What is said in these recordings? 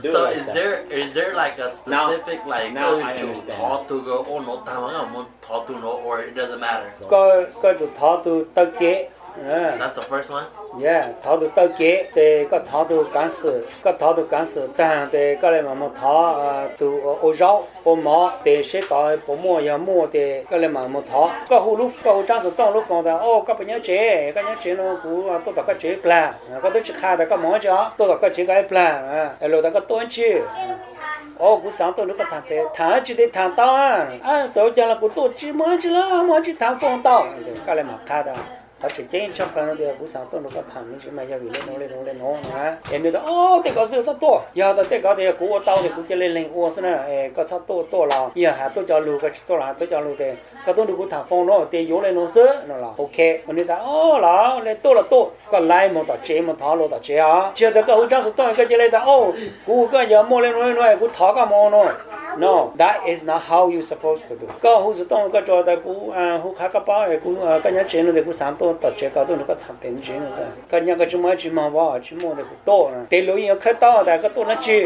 So is there like a specific like now I understand. talk to go oh no talk to no or it doesn't matter. Có chủ thọ tu tơ kế. That's the first one. Yeah, thọ tu tơ kế, thì có thọ tu cán sự,但thì có lại mà thọ tu ô rau, ô mỏ, thì sẽ có bộ mua thì có lại mà thọ, có hú trang sự tông lúc phòng ta, ô có bao nhiêu chế nó cũng tôi có chế pla, có tôi chỉ khai ta có mỏ cho, tôi có chế cái pla, rồi ta có tuân chi. Ô cũng sáng tôi nó có thằng chỉ để thằng tao rồi cho là cũng tôi chỉ mới chỉ thằng phong tao, cái này mà khai ta. Họ chỉ chơi trong cái nó thì cũng sáng tôi nó có thằng nhưng mà giờ vì lên nó nè em nói ô thế có sự sao to giờ tôi có thì cũng tao thì cũng chơi lên ô xem nè có sao to là giờ hả tôi cho lù cái tôi là tôi cho lù thì có tôi được cũng thằng phong nó thì vô lên nó sớ nó là ok mà người ta ô là lên to có lại một tờ chế một tháo tờ chế à chưa được cái hỗ trợ số tôi cái chơi lên ta ô cũng cái giờ mua lên nó cũng tháo cái mua nó no that is not how you supposed to do có hỗ trợ tôi cái cho ta cũng hỗ khá cái bao cũng cái nhớ chế nó thì cũng sáng tôi tờ chế cao tôi nó có thằng bên chế nó sao cái nhớ cái chỉ mua vào chỉ mua thì cũng to thì lúc yêu khát tao ta cái tôi nó chỉ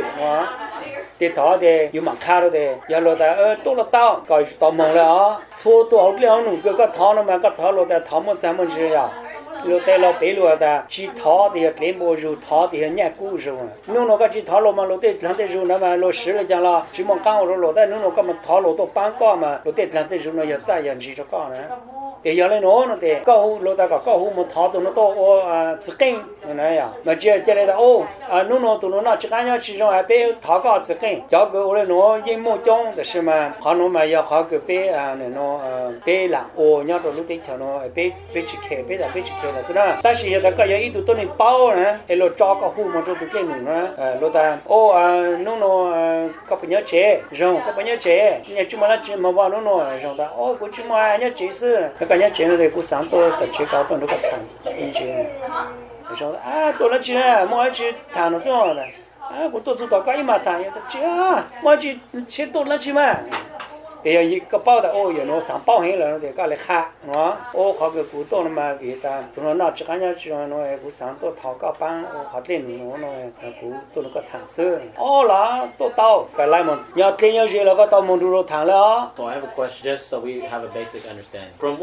thì thọ thì yêu mặc khá rồi thì giờ rồi ta tôi là tao coi tao mong là số tôi học liệu nó cái thọ nó mà cái thọ rồi ta thọ một trăm một chỉ à lúc đây là bây giờ ta chỉ thọ thì lấy bộ rồi thọ thì nhẹ cũ rồi nó cái chỉ thọ rồi mà lúc đây làm thế rồi nó mà lúc十了讲了只梦刚rồi lúc đây nó cái mà thọ rồi tôi bán qua mà lúc đây làm thế rồi nó giờ再也只cho con nữa thì giờ này nó thì có hú lúc ta có hú một thọ tụi nó to chỉ kinh này à mà chỉ này là nó tụi nó chỉ cái nhau chỉ trong bé thọ có chỉ kinh cho cái ở nó yên mô trong thì xem mà họ nó mà giờ họ cái bé này nó bé là nhau rồi lúc đấy cho nó bé chỉ khe là sao đó ta chỉ giờ cái giờ ít tụi tôi này bao nè rồi cho cái hú mà cho tụi cái nữa lúc ta nó có bao nhiêu chế rồi có bao nhiêu chế nhà chúng mà là chỉ mà vào nó rồi ta cũng chỉ mà nhớ chế sư cái nhớ chế nó thì cũng sáng tôi tập chế cao tôi nó có thằng in chế rồi tôi nói chị này mỗi chị thằng nó sao này cũng tôi tao cái mà thằng vậy chị mỗi chị chế tôi nói chị mà thì cái bao đó giờ nó sáng bao hết rồi thì cái này khác nó họ cái cụ tôi mà vì ta tụi nó chỉ cái nhau chỉ nó cũng sáng tôi tháo cái băng họ lên nó cụ tôi nó có thằng sơ là tôi tao cái lại mà nhớ cái nhau gì là có tao muốn đưa thằng đó. So I have a question just so we have a basic understanding. From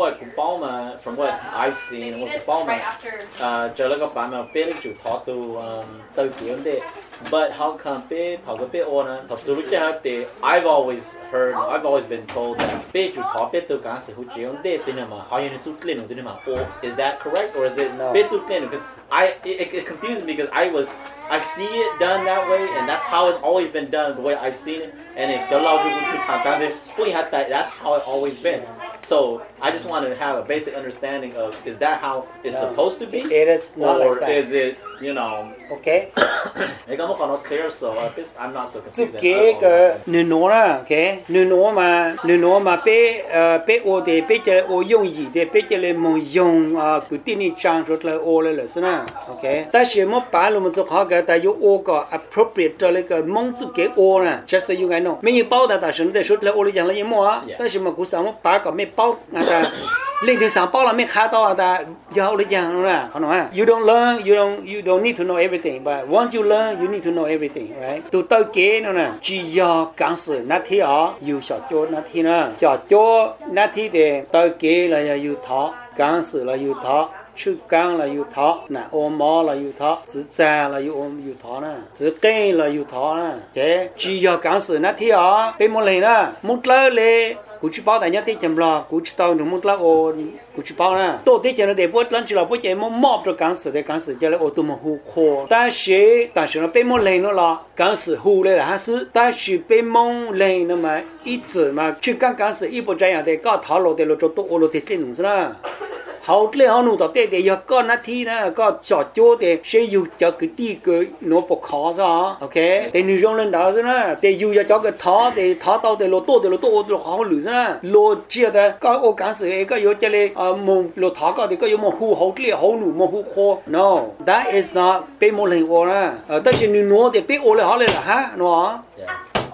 what I've seen and what Kupalma cho là cái bạn mà biết chủ thọ từ kiếm đấy. But how come be talk a bit on thật sự lúc đó thì I've always been told that be chủ thọ be từ cái sự hữu dụng đấy thì mà how you need to clean it mà or is that correct or is it be to clean because it confused me because I see it done that way and that's how it's always been done the way I've seen it and it allows you to that's how it's always been. So I just want to have a basic understanding of is that how it's supposed to be? It is not or like that. Is it Okay. I'm not clear, so I'm not so confused. Cái nửa nổ là okay. Nửa nổ mà bé ô thì bé chơi ô dùng gì thì bé chơi lên mong dùng cái tin này trang rồi là ô là sao okay. Ta chỉ muốn bảo luôn một số họ cái ta yêu ô có appropriate cho lấy cái mong chữ cái ô nè, just so you guys know. Mình bảo ta sử dụng để số là ô là dạng là gì mà, ta chỉ mà cũng sao muốn bảo cái mấy bảo ta lên thì sáng bảo là mấy khá to ta giao lấy dạng là, họ nói you don't learn, you don't need to know everything, but once you learn, you need to know everything, right? Tụi tôi kế nó nè, chỉ do cán sự nát thi ở, yêu sợ cho nát thi nè, sợ cho nát thi thì tôi kế là yêu thọ, cán sự là yêu thọ. Chữ cang là yêu thọ, ôm mỏ là yêu thọ, chữ cha là yêu thọ nè, chữ cây là yêu thọ nè, thế chỉ do cán sự nát thi ở, bên một lần nè, một lần lệ, cụ chỉ bảo đại nhất thì chấm lo, cụ chỉ tao được một lần cụ chỉ bảo nè, tôi thì cho nó để bớt lần chỉ là bớt chạy mò cho cán sự để cán sự cho lại tụi mình hù khô, ta sẽ nó bên một lần nó là cán sự hù lại là hả sự, ta sẽ bên một lần nó mà ít giờ mà chữ cán sự ít bộ trái à để có thảo lộ để lộ cho tôi lộ thì trên đúng không? Hậu lệ họ nụ tao tê để giờ con nát thi nè có chọt chỗ để sẽ dùng cho cái tí cái nó bọc khó sao ok để nữ trong lên đó rồi nè để dùng cho cái thỏ để thỏ tao để lô tô khó lử ra lô chia ra có ô cán sự cái yếu cho lên mông lô thỏ có thì có yếu mông hù hậu lệ hậu nụ mông hù khô no that is not bé mông lên ô nè tất nhiên nữ nó để bé ô lại họ lên là ha nó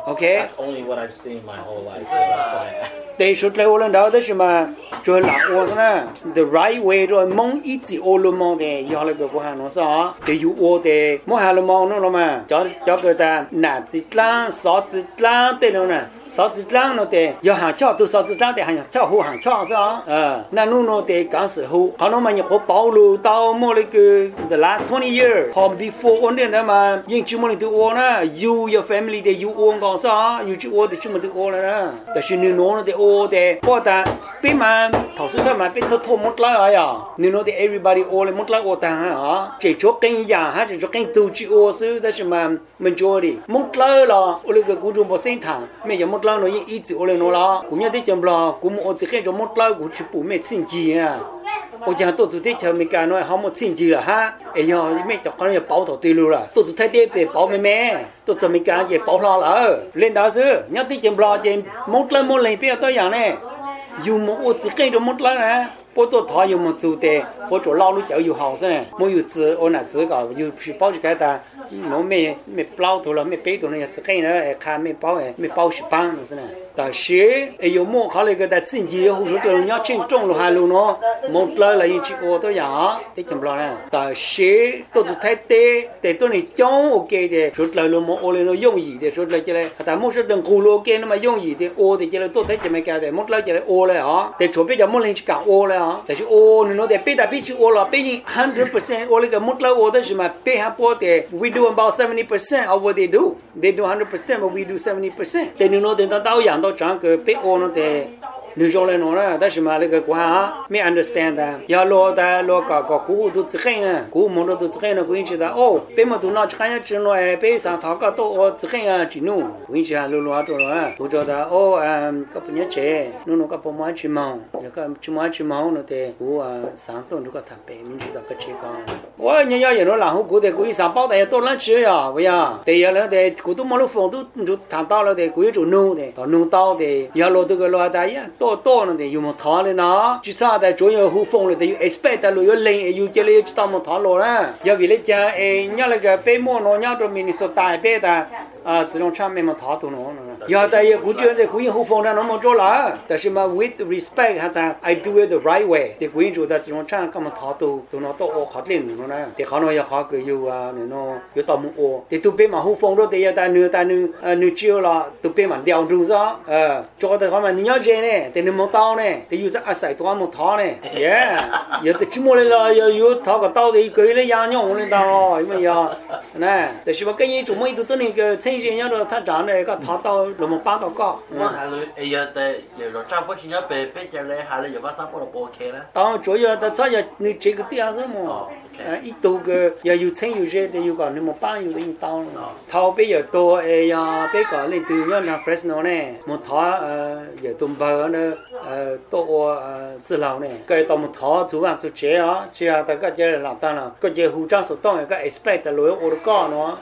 Okay. That's only what I've seen my whole life. So that's why. Để số lại ô lần đó đó mà rồi là ô thế the right way rồi mong ít gì ô luôn mong để giờ lại cái hàng nó sao để dụ ô để mỗi hàng luôn mong nó mà cho người ta nạt chỉ lang sáu chỉ lang thế nào nè sáu chỉ lang nó để giờ hàng cho từ sáu chỉ lang để hàng cho hồ hàng cho sao那nó để讲是hồ họ nó mà nhập hồ bảo lưu到mỗi cái the last 20 years from before on đến đó mà nhưng chỉ mỗi từ ô na you your family để you ô còn sao you chỉ ô để chỉ một từ ô làแต่是你nó để ô để có ta biết mà thầu sự mà biết thâu một lại à nếu nó để everybody ô lên một lại ô ta hả chỉ cho cái nhà ha chỉ cho cái tu chỉ ô sự đó mà mình cho đi một lại là ô lên cái cụ trung bộ sinh thẳng mấy giờ một lại nó ít chỉ ô lên nó là cũng như thế chấm là cũng một chỉ cái cho một lại cũng chỉ bù mấy xin gì à ô giờ tôi chỉ cho mấy cái nói không một xin gì là ha ấy giờ mấy cho con nó bảo thầu tiêu luôn là tôi chỉ thấy để bảo mẹ tôi cho mấy cái gì bảo lo là lên đó chứ nhớ tí chấm lo chấm một lại bây giờ tôi dạng này dù một ô chỉ cái đó một lại nè bố tôi thọ dùng một chủ đề bố chỗ lao lúc cháu dùng hậu thế này mỗi dùng chữ ô nè chữ cả dùng chỉ bao cái ta nó mẹ bao thôi là mẹ bé thôi này chỉ cái nữa khai mẹ bao chỉ bán nữa thế nàyแต่เชื่ออยู่มั่วเขาเลยก็แต่สิ่งที่เขารู้ตัวเนี้ยชิงจงลงหายลงเนาะหมดเลยlà những chiếc ô tôi giảที่จำลองนะแต่เชื่อตัวสุดท้ายแต่ตัวนี้จ้องโอเคเดี๋ยวสุดเลยเราโมโอเลยเราย่งยีเดี๋ยวสุดเลยจะเลยแต่หมดสุดดังกูโลเกนมาย่งยีเดี๋ยวโอเดี๋ยวจะเลยตัวท้ายจะไม่แก่แต่หมดเลยจะเลยโอเลยฮะแต่ชอบไปจะหมดเลยจะกางโอเลยฮะแต่ชื่อโอนี่เนาะแต่ไปแต่พี่ชื่อโอละไปยิง100%โอเลยก็หมดเลยโอแต่ชื่อมาไปหาพวกแต่ we do about 70% of what they do 100% but we do 70%แต่นี่เนาะแต่ตาอย่างตัวจังก็ไปโอเนาะแต่นึกจงเลยเนาะแต่ชื่อมาเลยก็กว่าไม่ understand แต่ยาโลแต่โลก็กูดูสิเห็นอ่ะกูมองดูสิเห็นนะกูยินชื่อแต่โอ้เป็นมาดูน่าจะขยันจังเลยไปสั่งทอก็โตสิเห็นอ่ะจีนู่กูยินชื่อลูตัวละกูจะแต่โอ้ก็เป็นยังไงนู่นก็ประมาณชิมองแล้วก็ชิมองเนาะแต่กูสั่งต้นดูก็ทำไปมันชื่อแต่ก็เช็คกันว่าเนี่ยอย่างนู้นหลังกูแต่กูสั่ง包แต่ต้นนั้นชื่ออ่ะว่าแต่ยาแล้วแต่กูต้องมาลูกฟงดูทำ到了แต่กูจะนู่แต่ต่อนู่到แต่ยาโลตัวก็โลแต่ยา多呢的有么谈的呢？至少在中央后方了的有 expect 的路有零有这里有知道么谈了呢？要为了讲人家那个北莫呢，人家都明年说大北的这种场面么谈到了呢？要但也估计在中央后方的那么做了，但是嘛 with respect 哈的 I do it the right way， 的中央做的这种场干么谈到那到我考虑了呢？的可能要考个有那种有到么我，的都北嘛后方了的要但你只有了都北嘛了住着，做的他们你要这呢，的你么到呢？的有这阿塞多么谈呢？耶，有的怎么来了？有他个到的一个月养养我的到，因为呀，那但是嘛，跟人做么都那个陈先生说他长得个他到那么八到高。 我还了，哎呀，在有了长不起要被家来，还了有把啥不能剥开了。 当主要的这要你这个点什么？一多个要有陈有热的有个那么八有的有到了。他比较多哎呀，别个那都要拿 Fresno 呢，么他也东北呢多治疗呢，个到么他主要做这啊，这啊大家这来当了，个这护照所当个 expect 的来我的讲喏。